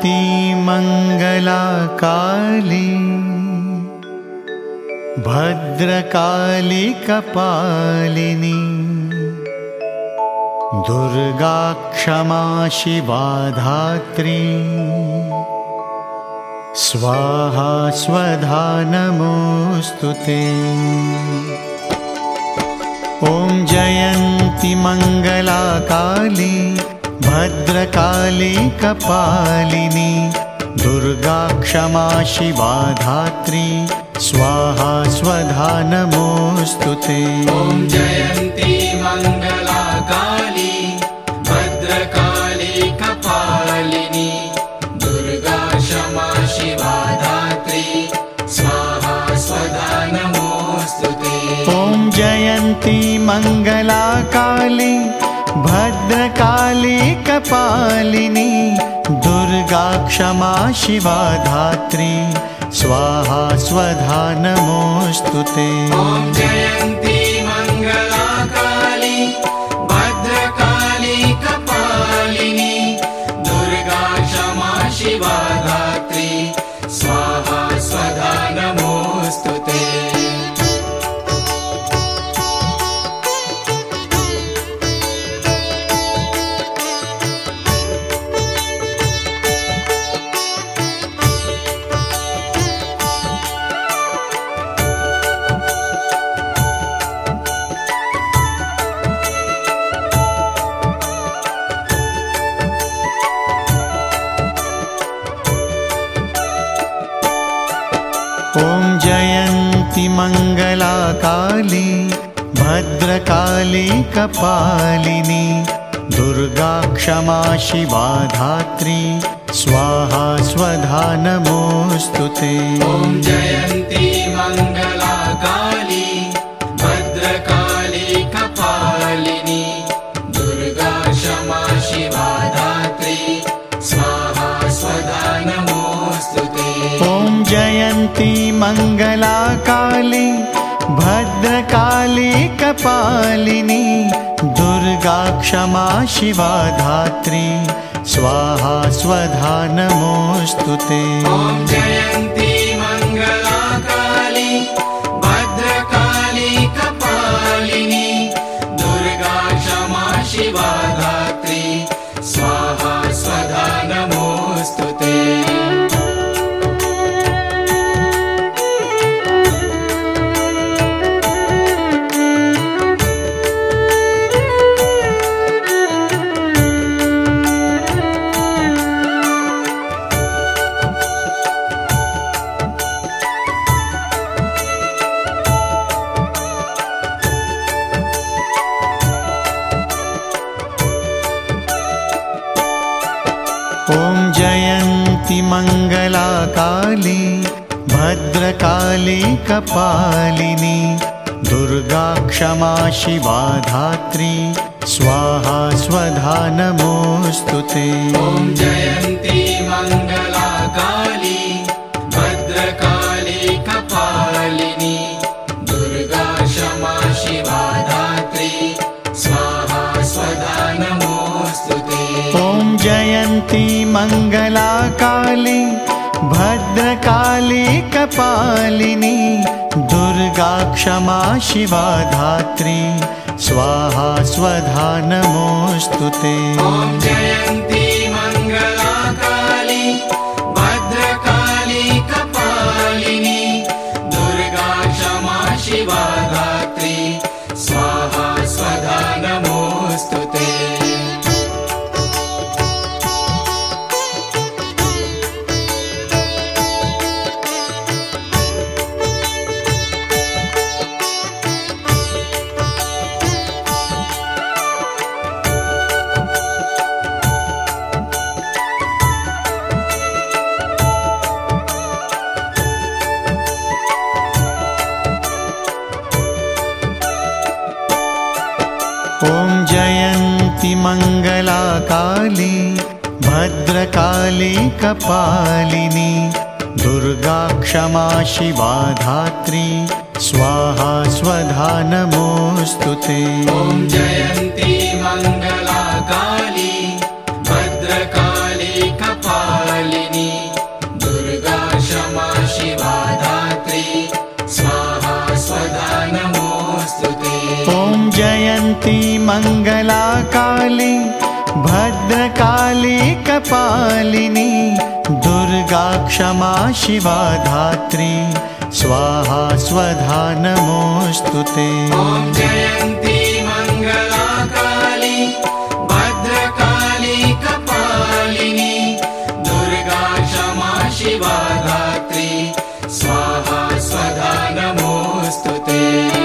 जयन्ती मङ्गला काली भद्रकाली कपालिनी दुर्गा क्षमा शिवा धात्री स्वाहा स्वधा नमोस्तुते। ॐ जयन्ती मङ्गला काली भद्रकाली कपालिनी दुर्गा क्षमा शिवा धात्री स्वाहा स्वधा नमोस्तुते। ॐ जयन्ती मङ्गला काली भद्रकाली कपालिनी दुर्गा क्षमा शिवा धात्री स्वाहा स्वधा नमोस्तुते। ॐ जयन्ती मङ्गला काली भद्रकाली कपालिनी दुर्गा क्षमा शिवा धात्री स्वाहा स्वधा नमोस्तुते। ॐ जयन्ती मङ्गला काली भद्रकाली कपालिनी दुर्गा क्षमा शिवा धात्री स्वाहा स्वधा नमोस्तुते। ॐ जयन्ती मङ्गला काली भद्रकाली कपालिनी दुर्गा क्षमा शिवा धात्री स्वाहा स्वधा नमोस्तुते। ॐ जयन्ती मङ्गला काली भद्रकाली कपालिनी दुर्गा क्षमा शिवा धात्री स्वाहा स्वधा नमोस्तुते। ॐ जयन्ती मङ्गला काली भद्रकाली कपालिनी दुर्गा क्षमा शिवा धात्री स्वाहा स्वधा नमोस्तुते। ॐ जयन्ती मङ्गला काली भद्रकाली कपालिनी दुर्गा क्षमा शिवा धात्री स्वाहा स्वधा नमोस्तुते। ॐ जयन्ती मङ्गला काली भद्रकाली कपालिनी दुर्गा क्षमा शिवा धात्री स्वाहा स्वधा नमोस्तुते। ॐ जयन्ती मङ्गला काली भद्रकाली कपालिनी दुर्गा क्षमा शिवा धात्री स्वाहा स्वधा नमोस्तुते। ॐ जयन्ती मङ्गला काली भद्रकाली कपालिनी दुर्गा क्षमा शिवा धात्री स्वाहा स्वधा नमोस्तुते। ॐ जयन्ती मङ्गला काली भद्रकाली कपालिनी दुर्गा क्षमा शिवा धात्री स्वाहा स्वधा नमोस्तुते। ॐ जयन्ती मङ्गला काली भद्रकाली कपालिनी दुर्गा क्षमा शिवा धात्री स्वाहा स्वधा नमोस्तुते। ॐ जयन्ती मङ्गला काली भद्रकाली कपालिनी जयन्ती मङ्गलाकाली भद्रकाली कपालिनी दुर्गा क्षमा शिवा धात्री स्वाहा स्वधा नमोऽस्तु ते। ॐ जयन्ती मङ्गलाकाली भद्रकाली कपालिनी दुर्गा क्षमा शिवा धात्री स्वाहा स्वधा नमोऽस्तु ते।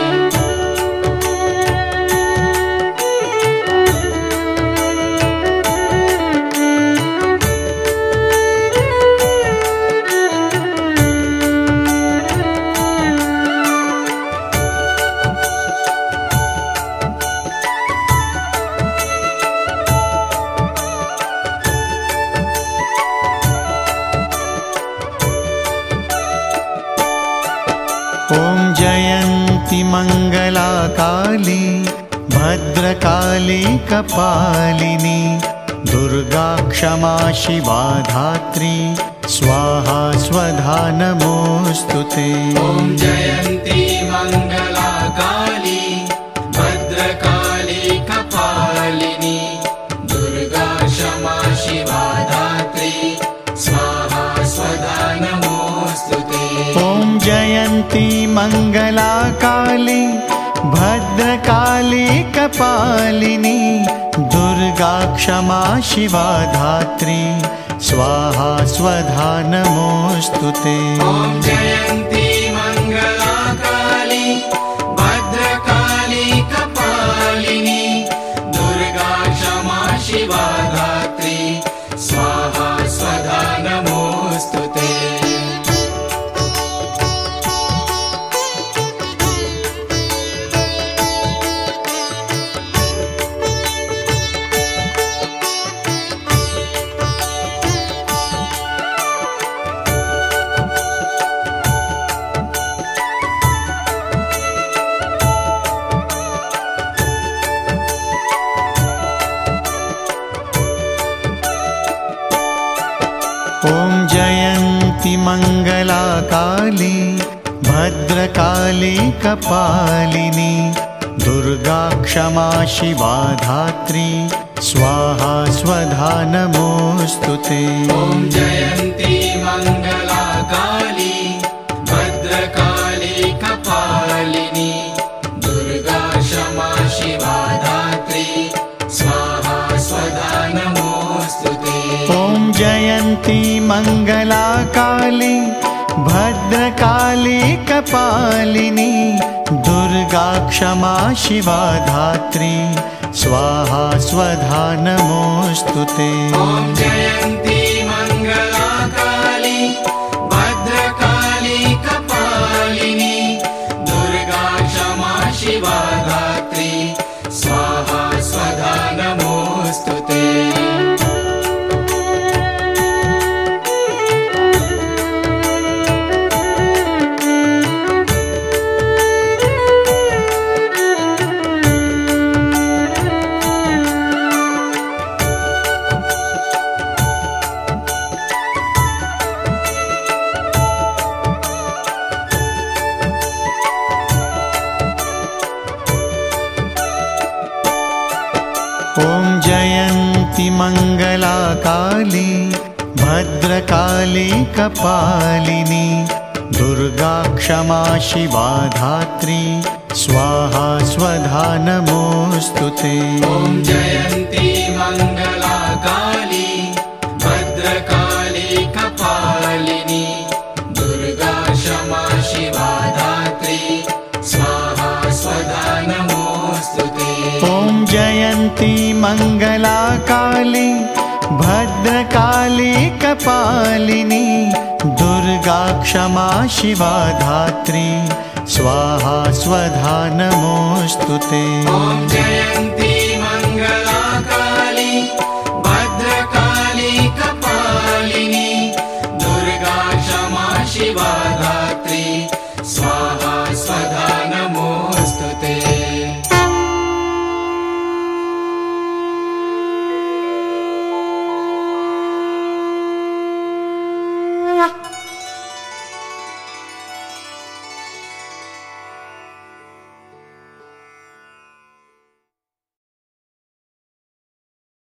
ॐ जयन्ती मङ्गलाकाली भद्रकाली कपालिनी दुर्गा क्षमा शिवा धात्री स्वाहा स्वधा नमोऽस्तु ते। ॐ जयन्ती मङ्गलाकाली भद्रकाली कपालिनी दुर्गा क्षमा शिवा धात्री स्वाहा स्वधा नमोऽस्तु ते। ॐ जयन्ती मङ्गलाकाली भद्रकाली कपालिनी दुर्गा क्षमा शिवा धात्री स्वाहा स्वधा नमोऽस्तु ते। ॐ जयन्ती मङ्गलाकाली भद्रकाली कपालिनी दुर्गा क्षमा शिवा धात्री स्वाहा स्वधा नमोऽस्तु ते। ॐ जयन्ती मङ्गलाकाली भद्रकाली कपालिनी दुर्गा क्षमा शिवा धात्री स्वाहा स्वधा नमोऽस्तु ते। ॐ जयन्ती मङ्गलाकाली भद्रकाली कपालिनी दुर्गा क्षमा शिवा धात्री स्वाहा स्वधा नमोऽस्तु ते। ॐ जयन्ती मङ्गलाकाली भद्रकाली कपालिनी दुर्गा क्षमा शिवा धात्री स्वाहा स्वधा नमोऽस्तु ते। ॐ जयन्ती मङ्गलाकाली भद्रकाली कपालिनी दुर्गा क्षमा शिवा धात्री स्वाहा स्वधा नमोऽस्तु ते। ॐ जयन्ती मङ्गलाकाली भद्रकाली कपालिनी दुर्गा क्षमा शिवा धात्री स्वाहा स्वधा नमोऽस्तु ते। ॐ जयन्ती मङ्गलाकाली भद्रकाली कपालिनी दुर्गा क्षमा शिवा धात्री स्वाहा स्वधा नमोऽस्तु ते। ॐ जयन्ती मङ्गलाकाली भद्रकाली कपालिनी दुर्गा क्षमा शिवा धात्री स्वाहा स्वधा नमोऽस्तु ते। ॐ जयन्ती